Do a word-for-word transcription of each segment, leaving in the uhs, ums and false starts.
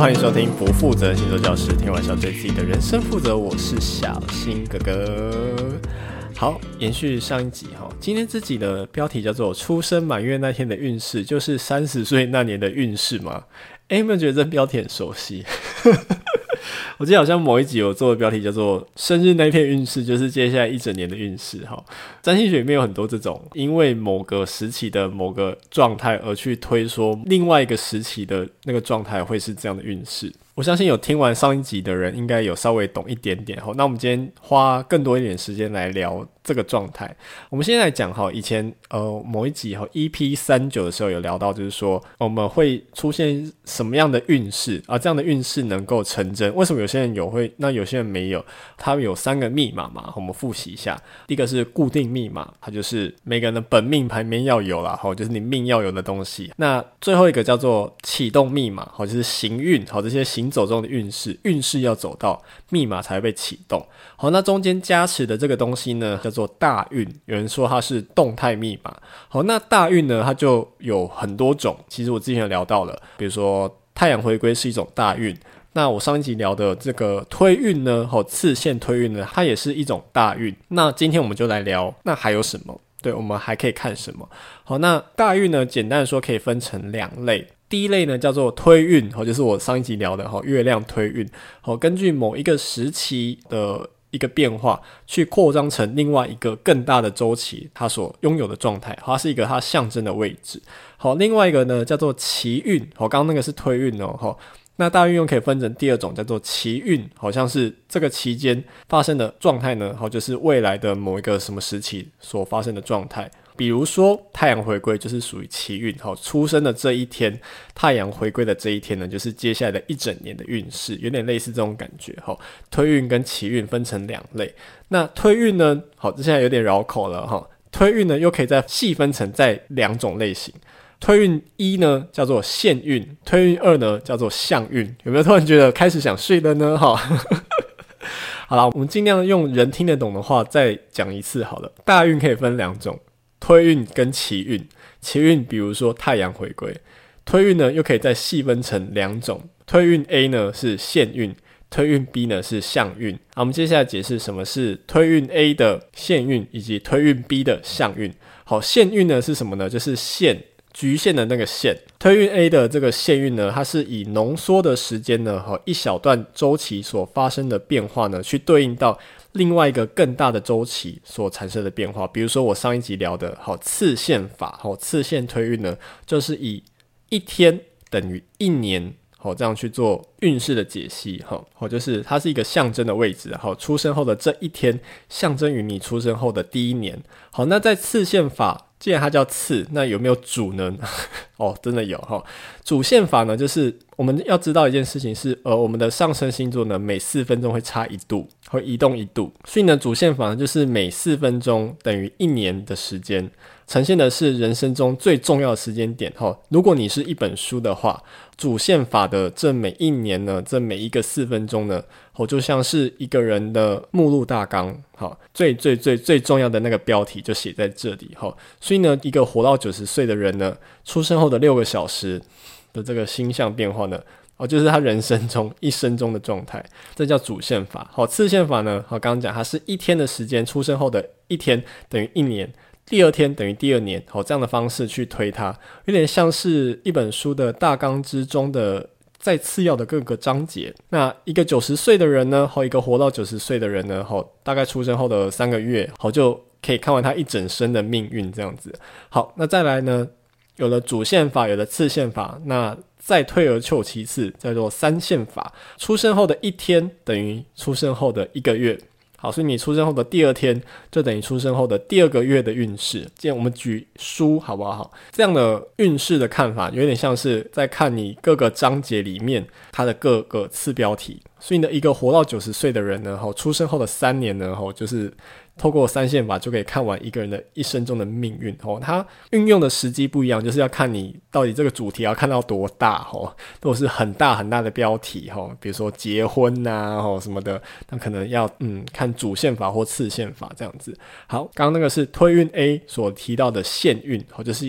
欢迎收听不负责星座教室，天晚上对自己的人生负责，我是小新哥哥。好，延续上一集，今天这集的标题叫做出生满月那天的运势，就是三十岁那年的运势吗？诶，有没有觉得这标题很熟悉？我记得好像某一集有做的标题叫做生日那天运势，就是接下来一整年的运势。占星学里面有很多这种因为某个时期的某个状态而去推说另外一个时期的那个状态会是这样的运势。我相信有听完上一集的人应该有稍微懂一点点。那我们今天花更多一点时间来聊这个状态。我们现在来讲以前呃某一集 E P 三十九 的时候有聊到，就是说我们会出现什么样的运势啊，这样的运势能够成真，为什么有些人有会，那有些人没有？他们有三个密码嘛，我们复习一下。第一个是固定密码，它就是每个人的本命盘里面要有啦，就是你命要有的东西。那最后一个叫做启动密码，就是行运，这些行走中的运势，运势要走到密码才会被启动。好，那中间加持的这个东西呢，叫做大运，有人说它是动态密码。好，那大运呢，它就有很多种，其实我之前有聊到了，比如说太阳回归是一种大运。那我上一集聊的这个推运呢，次线推运呢，它也是一种大运。那今天我们就来聊，那还有什么？对，我们还可以看什么？好，那大运呢，简单的说可以分成两类。第一类呢叫做推运，就是我上一集聊的月亮推运，根据某一个时期的一个变化去扩张成另外一个更大的周期，它所拥有的状态，它是一个它象征的位置。好，另外一个呢叫做奇运，刚刚那个是推运哦。那大运用可以分成第二种，叫做奇运，好像是这个期间发生的状态呢，就是未来的某一个什么时期所发生的状态。比如说太阳回归就是属于奇运，出生的这一天，太阳回归的这一天呢，就是接下来的一整年的运势，有点类似这种感觉。推运跟奇运分成两类。那推运呢，好，这现在有点绕口了。推运呢又可以再细分成在两种类型。推运一呢叫做限运，推运二呢叫做象运。有没有突然觉得开始想睡了呢？好啦，我们尽量用人听得懂的话再讲一次好了。大运可以分两种，推运跟奇运。奇运比如说太阳回归，推运呢又可以再细分成两种，推运 A 呢是限运，推运 B 呢是象运。好，我们接下来解释什么是推运 A 的限运以及推运 B 的象运。好，限运呢是什么呢？就是限局限的那个限。推运 A 的这个限运呢，它是以浓缩的时间呢，一小段周期所发生的变化呢，去对应到另外一个更大的周期所产生的变化。比如说我上一集聊的好次线法，好次线推运呢，就是以一天等于一年，好这样去做运势的解析。好，就是它是一个象征的位置，好，出生后的这一天象征于你出生后的第一年。好，那在次线法，既然它叫次，那有没有主呢？哦，真的有齁。主线法呢，就是我们要知道一件事情是，呃，我们的上升星座呢，每四分钟会差一度，会移动一度。所以呢，主线法呢，就是每四分钟等于一年的时间，呈现的是人生中最重要的时间点齁。如果你是一本书的话，主线法的这每一年呢，这每一个四分钟呢，哦，就像是一个人的目录大纲，好，最最最最重要的那个标题就写在这里，好，所以呢，一个活到九十岁的人呢，出生后的六个小时的这个星象变化呢，哦，就是他人生中一生中的状态，这叫主线法。好，次线法呢，好，刚刚讲它是一天的时间，出生后的一天等于一年。第二天等于第二年，好，这样的方式去推它，有点像是一本书的大纲之中的再次要的各个章节。那一个九十岁的人呢，好，一个活到九十岁的人呢，好，大概出生后的三个月，好，就可以看完他一整生的命运这样子。好，那再来呢，有了主线法，有了次线法，那再退而求其次，叫做三线法。出生后的一天等于出生后的一个月。好，所以你出生后的第二天就等于出生后的第二个月的运势。既然我们举书好不好？这样的运势的看法有点像是在看你各个章节里面它的各个次标题。所以呢，一个活到九十岁的人呢，出生后的三年呢，就是透过三线法就可以看完一个人的一生中的命运。它运用的时机不一样，就是要看你到底这个主题要看到多大。如果是很大很大的标题，比如说结婚啊什么的，那可能要嗯看主线法或次线法这样子。好，刚刚那个是推运 A 所提到的限运，就是以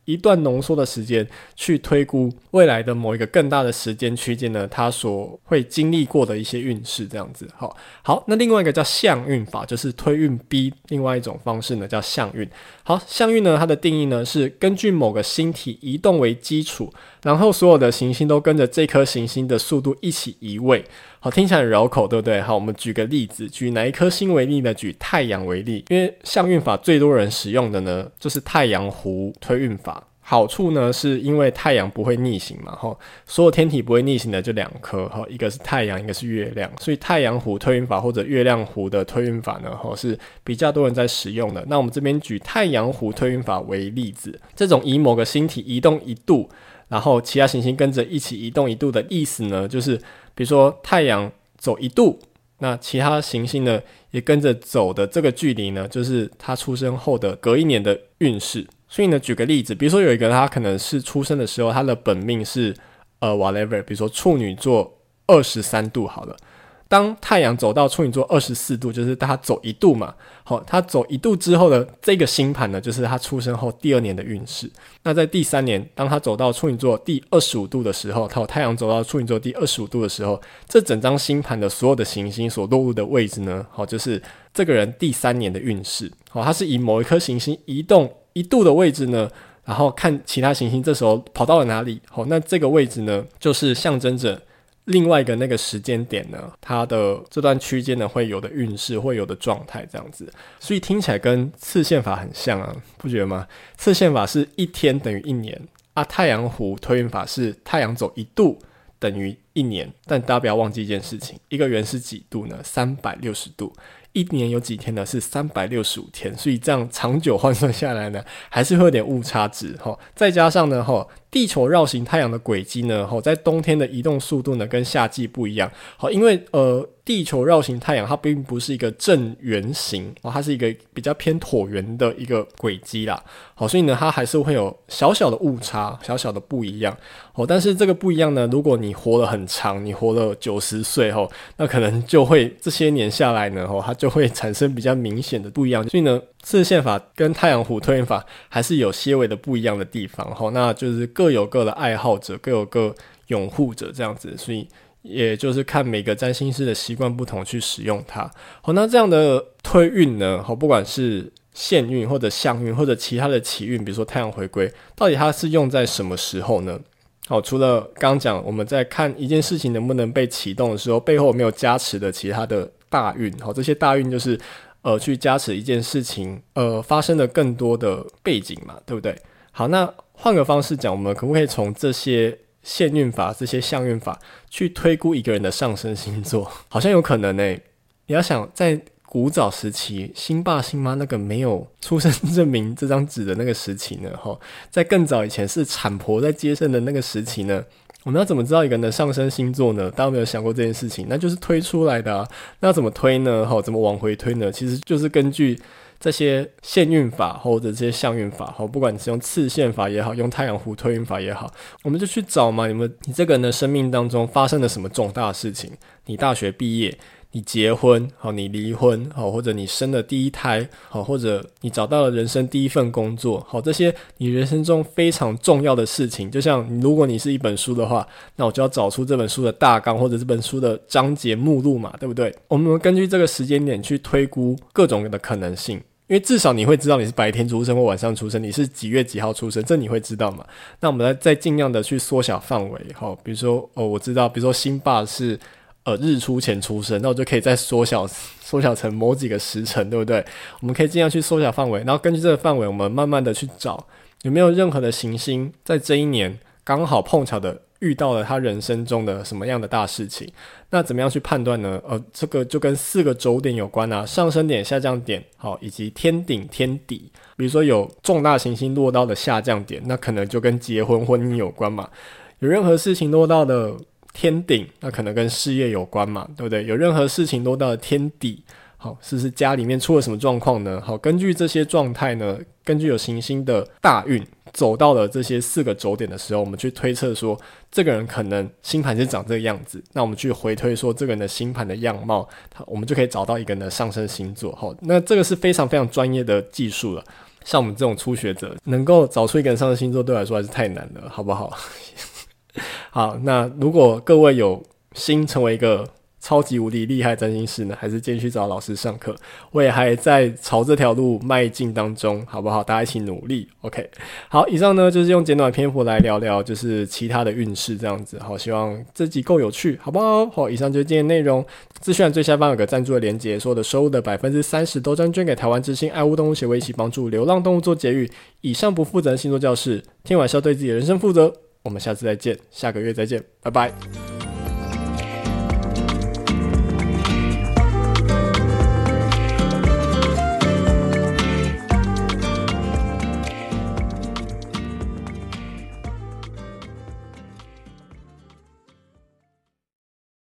一段浓缩的时间去推估未来的某一个更大的时间区间呢，它所会经历过的一些运势这样子。好，好，那另外一个叫象运法，就是推运 B， 另外一种方式呢叫象运。好，象运呢它的定义呢是根据某个星体移动为基础，然后所有的行星都跟着这颗行星的速度一起移位。好，听起来很绕口，对不对？好，我们举个例子，举哪一颗星为例呢？举太阳为例，因为象运法最多人使用的呢，就是太阳弧推运法。好处呢，是因为太阳不会逆行嘛，齁，所有天体不会逆行的就两颗，齁，一个是太阳，一个是月亮，所以太阳弧推运法或者月亮弧的推运法呢，齁，是比较多人在使用的。那我们这边举太阳弧推运法为例子，这种以某个星体移动一度，然后其他行星跟着一起移动一度的意思呢，就是比如说太阳走一度，那其他行星呢也跟着走的这个距离呢，就是他出生后的隔一年的运势。所以呢，举个例子，比如说有一个人他可能是出生的时候他的本命是呃 whatever， 比如说处女座二十三度好了。当太阳走到处女座二十四度，就是他走一度嘛，好，他走一度之后的这个星盘呢，就是他出生后第二年的运势。那在第三年，当他走到处女座第二十五度的时候，太阳走到处女座第二十五度的时候，这整张星盘的所有的行星所落入的位置呢，好，就是这个人第三年的运势。好，他是以某一颗行星移动一度的位置呢，然后看其他行星这时候跑到了哪里。好，那这个位置呢，就是象征着另外一个那个时间点呢，它的这段区间呢会有的运势，会有的状态这样子。所以听起来跟次线法很像啊，不觉得吗？次线法是一天等于一年啊，太阳弧推运法是太阳走一度等于一年。但大家不要忘记一件事情，一个圆是几度呢？三百六十度。一年有几天呢？是三百六十五天，所以这样长久换算下来呢，还是会有点误差值。再加上呢，地球绕行太阳的轨迹呢，在冬天的移动速度呢，跟夏季不一样。因为呃，地球绕行太阳它并不是一个正圆形，它是一个比较偏椭圆的一个轨迹啦。好，所以呢，它还是会有小小的误差，小小的不一样。但是这个不一样呢，如果你活得很长，你活了九十岁，那可能就会这些年下来呢，它就会产生比较明显的不一样。所以呢，次线法跟太阳弧推运法还是有些微的不一样的地方。那就是各有各的爱好者，各有各拥护者这样子，所以也就是看每个占星师的习惯不同去使用它。好，那这样的推运呢，不管是限运或者象运或者其他的起运，比如说太阳回归，到底它是用在什么时候呢？好，除了刚刚讲我们在看一件事情能不能被启动的时候，背后有没有加持的其他的大运。好，这些大运就是呃去加持一件事情呃发生的更多的背景嘛，对不对？好，那换个方式讲，我们可不可以从这些限运法、这些象运法去推估一个人的上升星座？好像有可能欸。你要想在古早时期，星爸星妈那个没有出生证明这张纸的那个时期呢，在更早以前是产婆在接生的那个时期呢，我们要怎么知道一个人的上升星座呢？大家有没有想过这件事情？那就是推出来的啊。那怎么推呢？怎么往回推呢？其实就是根据这些限运法或者这些象运法，不管你是用次线法也好，用太阳弧推运法也好，我们就去找嘛，你们你这个人的生命当中发生了什么重大的事情？你大学毕业，你结婚，你离婚，或者你生了第一胎，或者你找到了人生第一份工作，这些你人生中非常重要的事情。就像如果你是一本书的话，那我就要找出这本书的大纲或者这本书的章节目录嘛，对不对？我们根据这个时间点去推估各种的可能性，因为至少你会知道你是白天出生或晚上出生，你是几月几号出生，这你会知道嘛？那我们再再尽量的去缩小范围，比如说哦，我知道，比如说星爸是呃，日出前出生，那我就可以再缩小缩小成某几个时辰，对不对？我们可以尽量去缩小范围，然后根据这个范围，我们慢慢的去找有没有任何的行星在这一年刚好碰巧的遇到了他人生中的什么样的大事情。那怎么样去判断呢？呃，这个就跟四个轴点有关啊，上升点、下降点，好，以及天顶、天底。比如说有重大行星落到的下降点，那可能就跟结婚、婚姻有关嘛。有任何事情落到的天顶，那可能跟事业有关嘛，对不对？有任何事情落到了天底，好，是不是家里面出了什么状况呢？好，根据这些状态呢，根据有行星的大运走到了这些四个轴点的时候，我们去推测说这个人可能星盘是长这个样子，那我们去回推说这个人的星盘的样貌，我们就可以找到一个人的上升星座。好，那这个是非常非常专业的技术了。 像我们这种初学者，能够找出一个人上升星座，对我来说还是太难了，好不好？好，那如果各位有心成为一个超级无敌厉害占星师呢，还是建议去找老师上课，我也还在朝这条路迈进当中，好不好？大家一起努力 OK。 好，以上呢就是用简短的篇幅来聊聊就是其他的运势这样子。好，希望这集够有趣，好不好？好，以上就是今天的内容。资讯栏最下方有个赞助的连结，所有的收入的 百分之三十 都将捐给台湾之星爱护动物协会，一起帮助流浪动物做节育。以上不负责任星座教室，听完是要对自己的人生负责。我们下次再见，下个月再见，拜拜。